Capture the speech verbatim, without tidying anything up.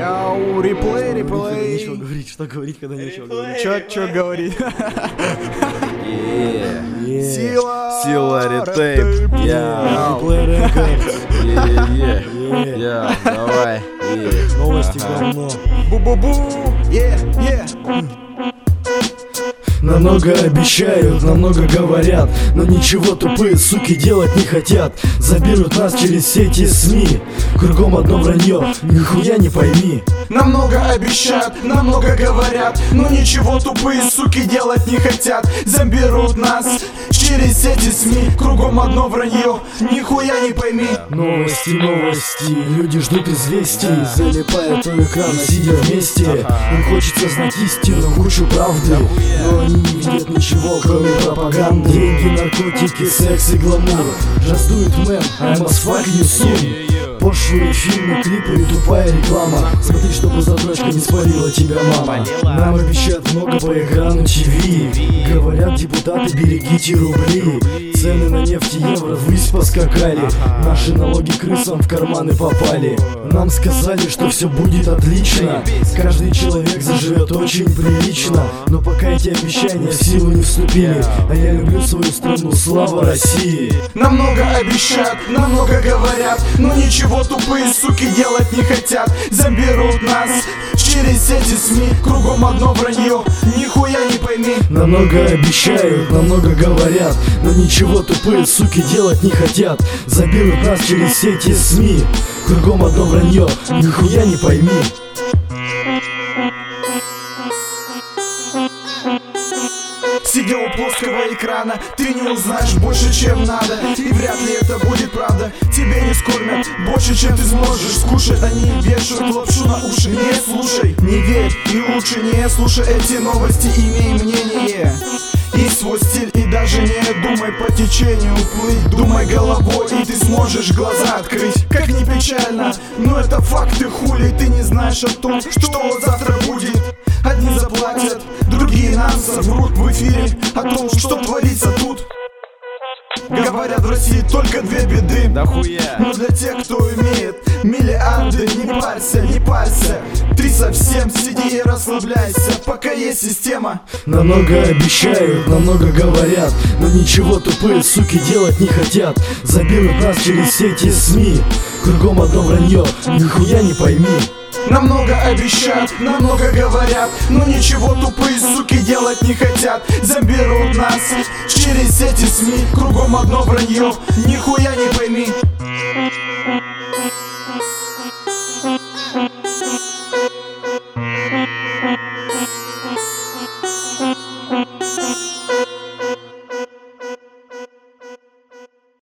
Яу, реплей, реплей. Нечего говорить, что говорить, когда нечего говорить. Чё, чё говорить? Сила! Сила ретейп. Я. Replay Records. Е-е-е. Я. Давай. Е. Новости Ага. говно. Бу-бу-бу! Е, е! Намного обещают, намного говорят, но ничего тупые суки делать не хотят. Заберут нас через сети СМИ, кругом одно вранье, нихуя не пойми. Намного обещают, намного говорят, но ничего тупые суки делать не хотят. Заберут нас через сети СМИ, кругом одно вранье, нихуя не пойми. Новости, новости, люди ждут известий, залипают у экрана, сидя вместе. Им хочется знать истину, кучу правды, но они не видят ничего, кроме пропаганды. Деньги, наркотики, секс и гламур. Just do it, man, I must fuck you soon. Пошлые фильмы, клипы и тупая реклама. Смотри, чтобы задрочка не спалила тебя, мама. Нам обещают много по экрану ТВ. Говорят депутаты, берегите рубли. Цены на нефть и евро ввысь поскакали. Наши налоги крысам в карманы попали. Нам сказали, что все будет отлично. Каждый человек заживет очень прилично. Но пока эти обещания в силу не вступили, а я люблю свою страну, слава России. Намного обещают, намного говорят, но ничего тупые суки делать не хотят. Заберут нас через сети СМИ, кругом одно вранье, нихуя не пойми. Намного обещают, намного говорят, но ничего тупые суки делать не хотят. Заберут нас через сети СМИ, кругом одно вранье, нихуя не пойми. Сидя у плоского экрана, ты не узнаешь больше, чем надо. И вряд ли это будет правда. Тебе не скормят больше, чем ты сможешь скушать. Они вешают лапшу на уши. Не слушай, не верь и лучше не слушай эти новости. Имей мнение и свой стиль, и даже не думай по течению плыть. Думай головой, и ты сможешь глаза открыть. Как ни печально, но это факты, хули. Ты не знаешь о том, что вот завтра будет. Одни заплатят, другие нам соврут в эфире о том, что творится тут. Говорят, в России только две беды. Да хуя. Но для тех, кто имеет миллиарды, не парься, не парься. Ты совсем сиди и расслабляйся, пока есть система. Намного обещают, намного говорят, но ничего тупые суки делать не хотят. Заберут нас через сети СМИ, кругом одно вранье, нихуя не пойми. Намного обещают, намного говорят, но ничего тупые суки делать не хотят. Заберут нас через сети СМИ, кругом одно вранье, нихуя не пойми.